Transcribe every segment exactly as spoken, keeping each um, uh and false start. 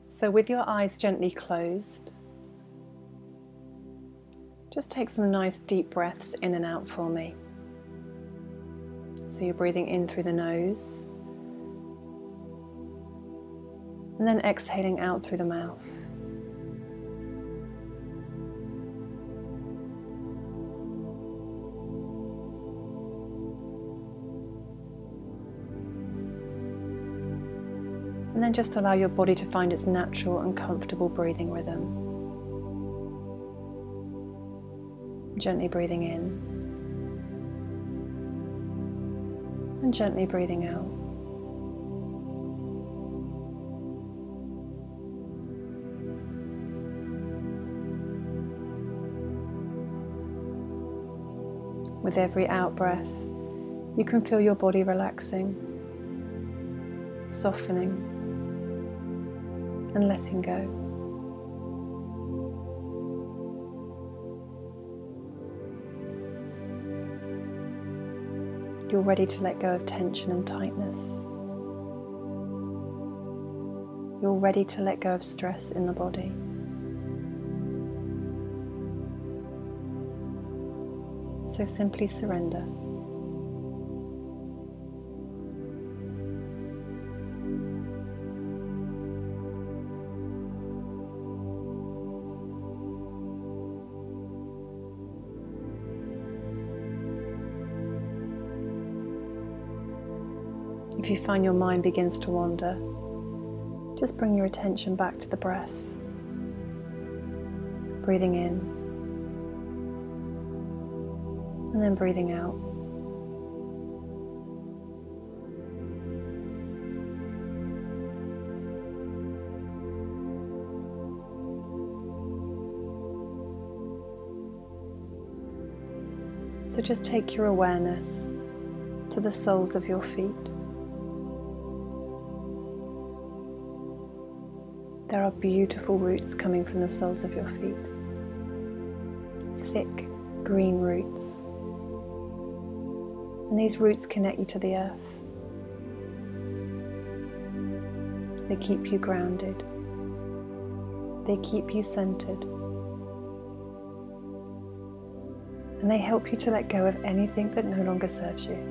So with your eyes gently closed, just take some nice deep breaths in and out for me. So you're breathing in through the nose and then exhaling out through the mouth. And then just allow your body to find its natural and comfortable breathing rhythm. Gently breathing in and gently breathing out. With every out breath, you can feel your body relaxing, softening, and letting go. You're ready to let go of tension and tightness. You're ready to let go of stress in the body. So simply surrender. If you find your mind begins to wander, just bring your attention back to the breath. Breathing in and then breathing out. So just take your awareness to the soles of your feet. There are beautiful roots coming from the soles of your feet. Thick, green roots. And these roots connect you to the earth. They keep you grounded. They keep you centered. And they help you to let go of anything that no longer serves you.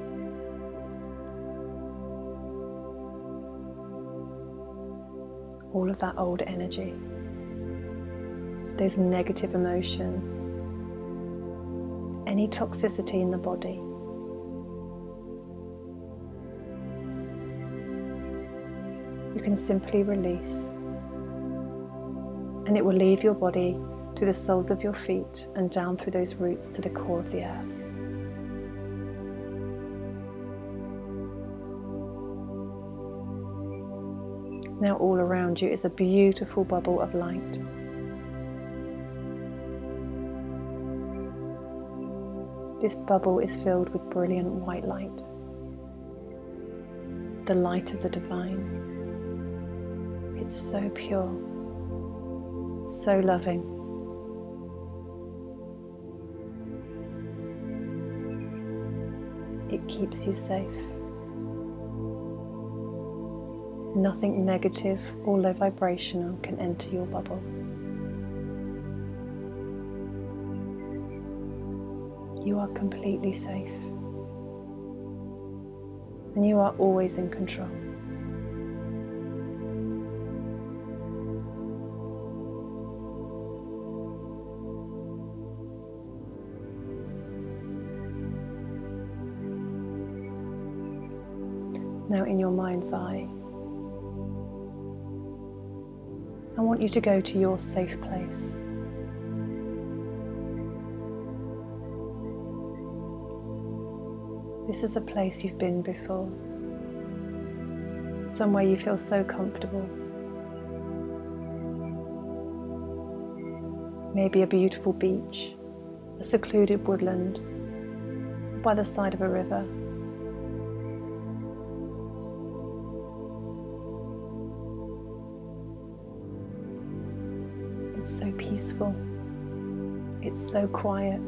All of that old energy, those negative emotions, any toxicity in the body. You can simply release, and it will leave your body through the soles of your feet and down through those roots to the core of the earth. Now all around you is a beautiful bubble of light. This bubble is filled with brilliant white light, the light of the divine. It's so pure, so loving. It keeps you safe. Nothing negative or low vibrational can enter your bubble. You are completely safe, and you are always in control. Now, in your mind's eye, I want you to go to your safe place. This is a place you've been before, somewhere you feel so comfortable. Maybe a beautiful beach, a secluded woodland, by the side of a river. It's so peaceful, it's so quiet,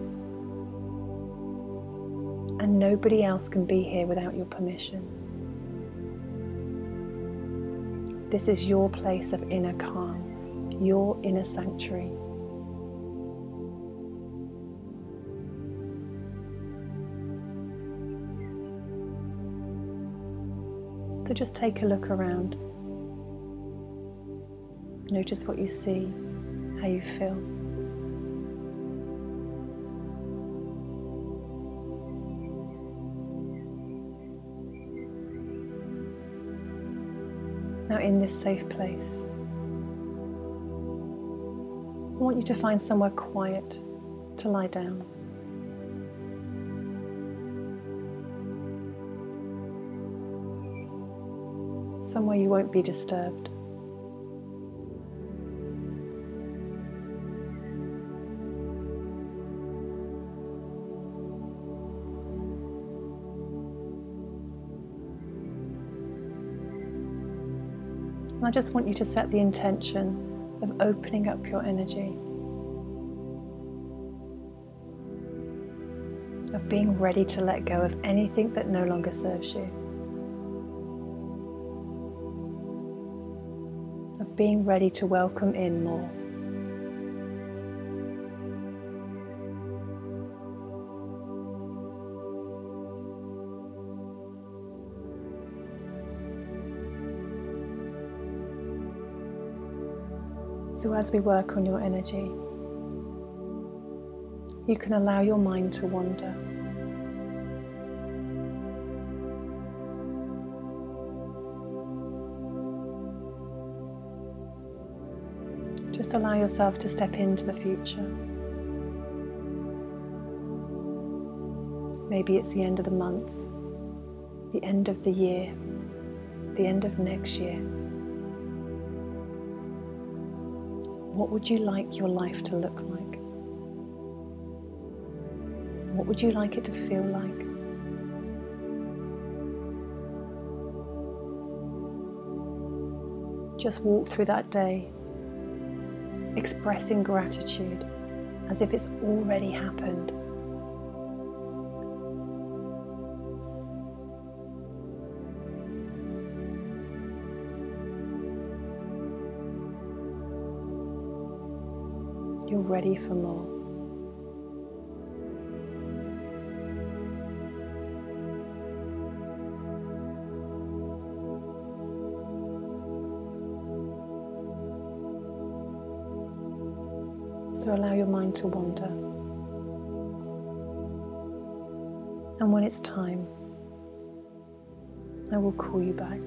and nobody else can be here without your permission. This is your place of inner calm, your inner sanctuary. So just take a look around. Notice what you see, how you feel. Now, in this safe place, I want you to find somewhere quiet to lie down. Somewhere you won't be disturbed. And I just want you to set the intention of opening up your energy, of being ready to let go of anything that no longer serves you, of being ready to welcome in more. So as we work on your energy, you can allow your mind to wander. Just allow yourself to step into the future. Maybe it's the end of the month, the end of the year, the end of next year. What would you like your life to look like? What would you like it to feel like? Just walk through that day, expressing gratitude as if it's already happened. You're ready for more. So allow your mind to wander. And when it's time, I will call you back.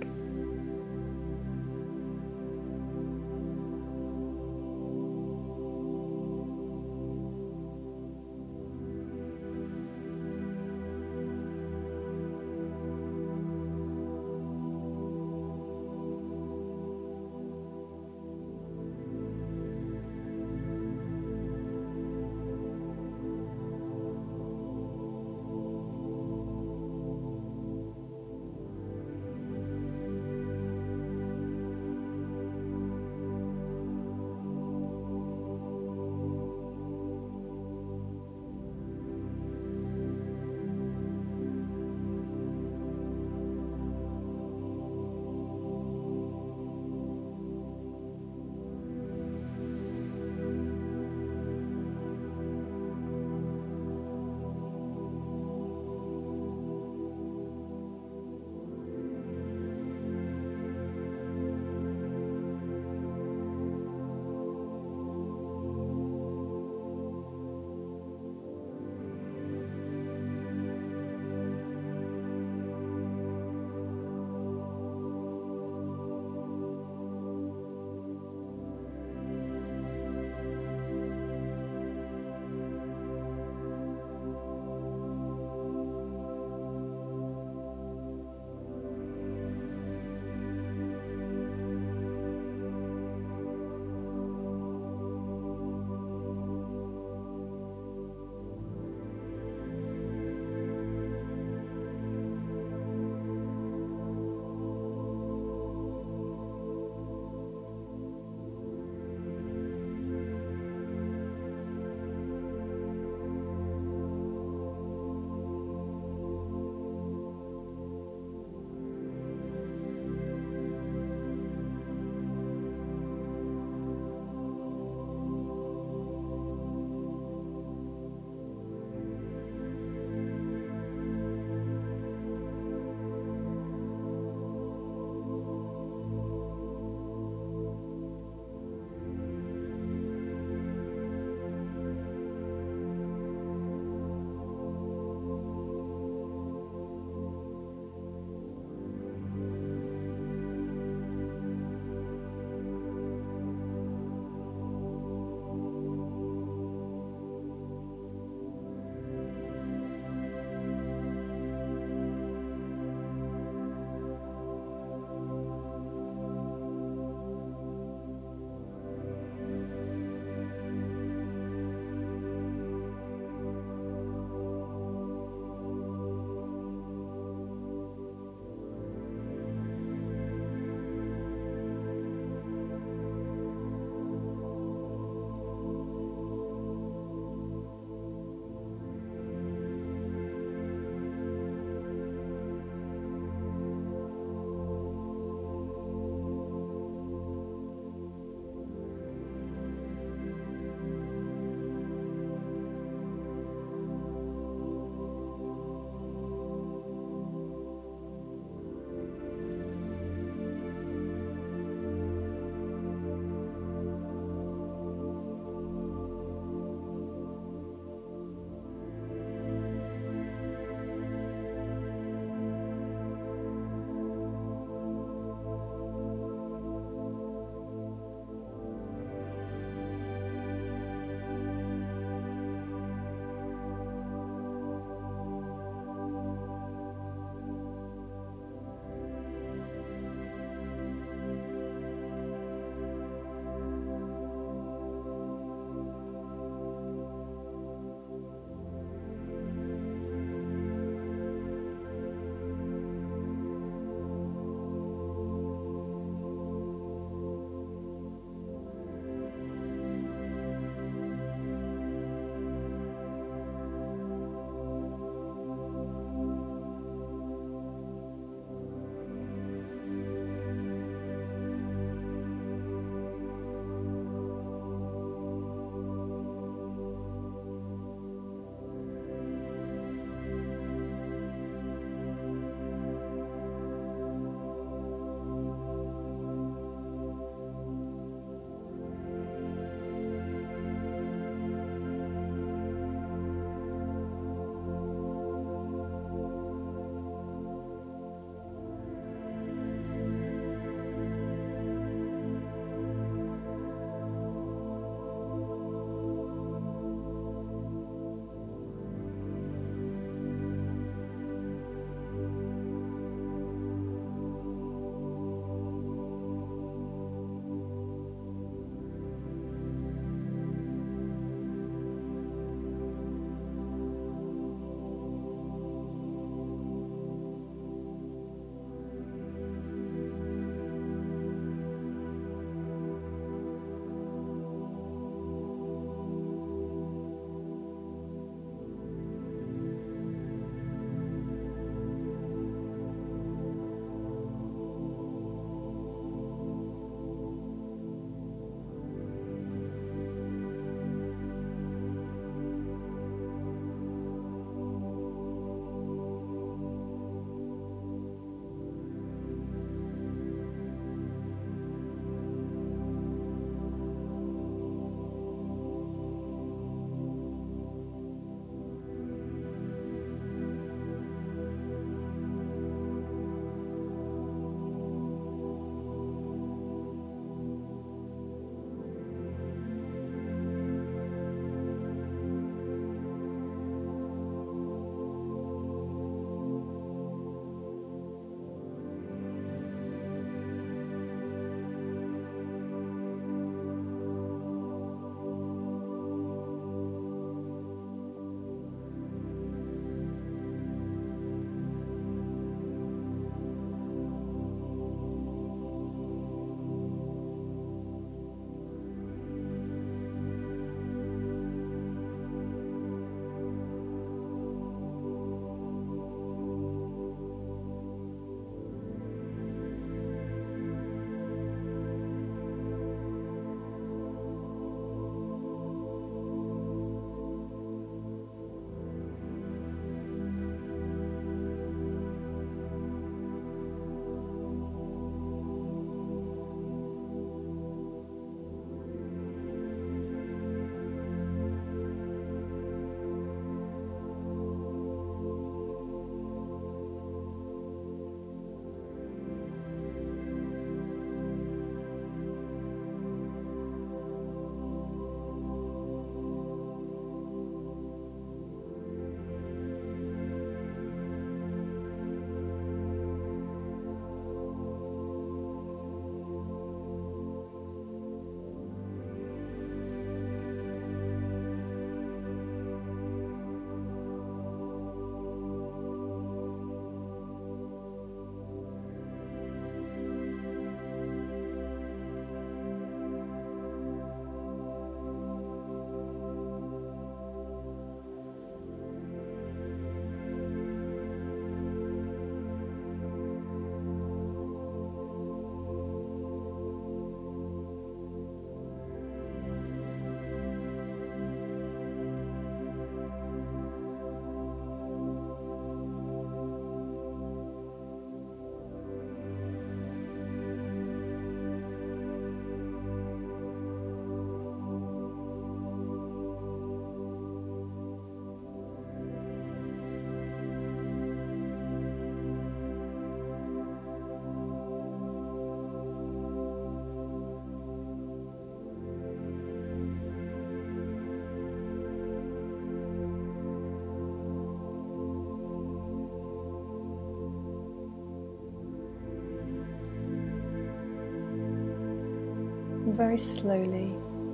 And very slowly,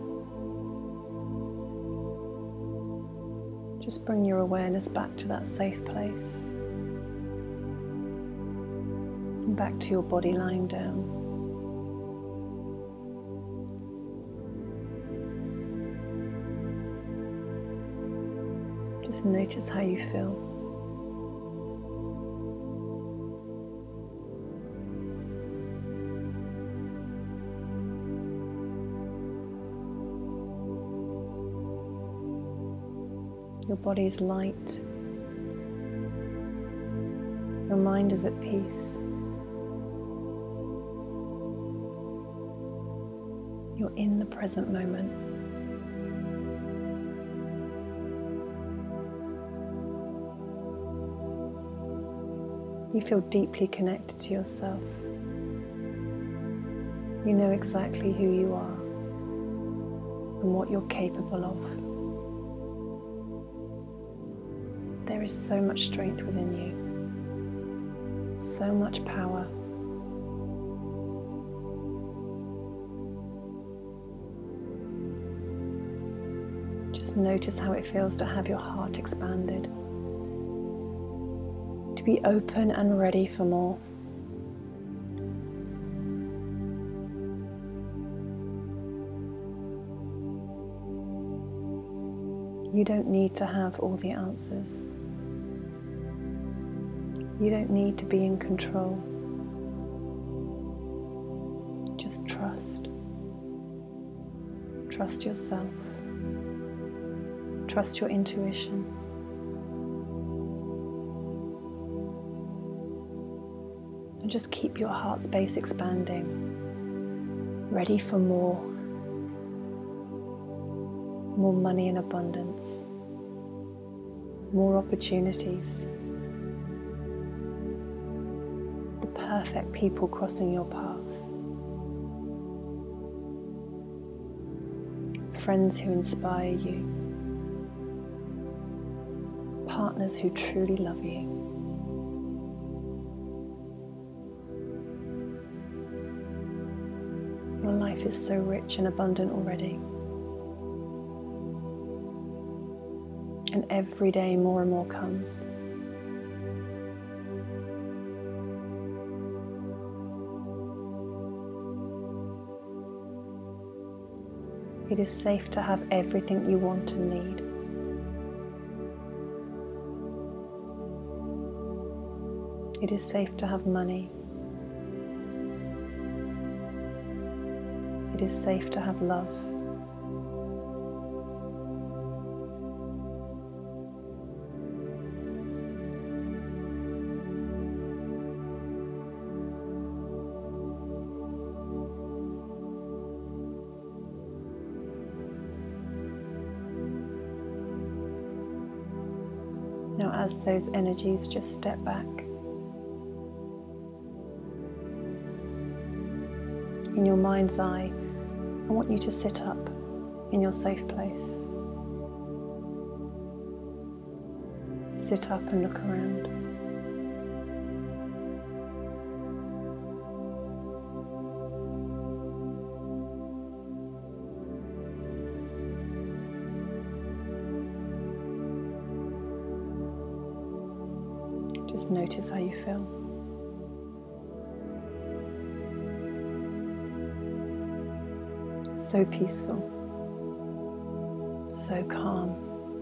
just bring your awareness back to that safe place. And back to your body lying down. Just notice how you feel. Your body is light. Your mind is at peace. You're in the present moment. You feel deeply connected to yourself. You know exactly who you are and what you're capable of. There is so much strength within you, so much power. Just notice how it feels to have your heart expanded, to be open and ready for more. You don't need to have all the answers. You don't need to be in control. Just trust. Trust yourself. Trust your intuition. And just keep your heart space expanding, ready for more. More money in abundance. More opportunities. The perfect people crossing your path. Friends who inspire you. Partners who truly love you. Your life is so rich and abundant already. And every day more and more comes. It is safe to have everything you want and need. It is safe to have money. It is safe to have love. Now, as those energies just step back, in your mind's eye, I want you to sit up in your safe place. Sit up and look around. Just notice how you feel. So peaceful, so calm.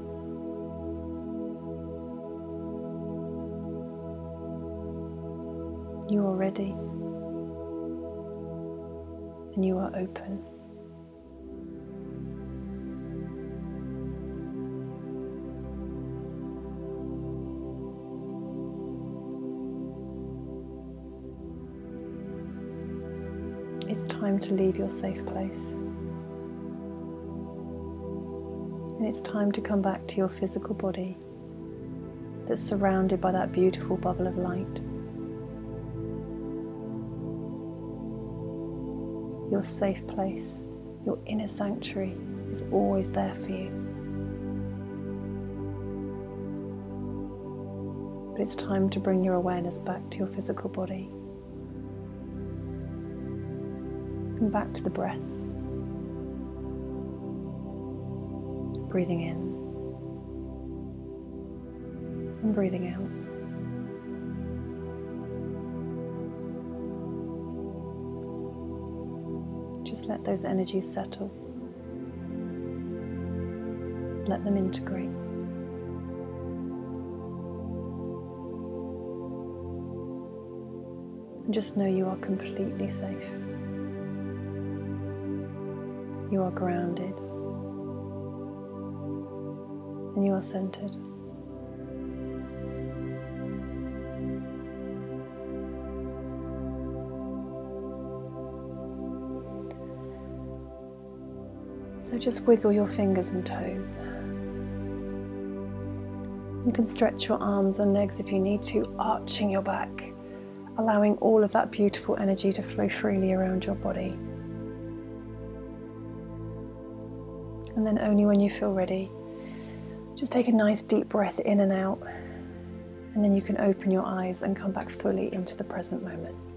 You are ready, and you are open. It's time to leave your safe place. And it's time to come back to your physical body that's surrounded by that beautiful bubble of light. Your safe place, your inner sanctuary is always there for you. But it's time to bring your awareness back to your physical body and back to the breath. Breathing in and breathing out. Just let those energies settle. Let them integrate. And just know you are completely safe. You are grounded. And you are centered. So just wiggle your fingers and toes. You can stretch your arms and legs if you need to, arching your back, allowing all of that beautiful energy to flow freely around your body. And then only when you feel ready, just take a nice deep breath in and out, and then you can open your eyes and come back fully into the present moment.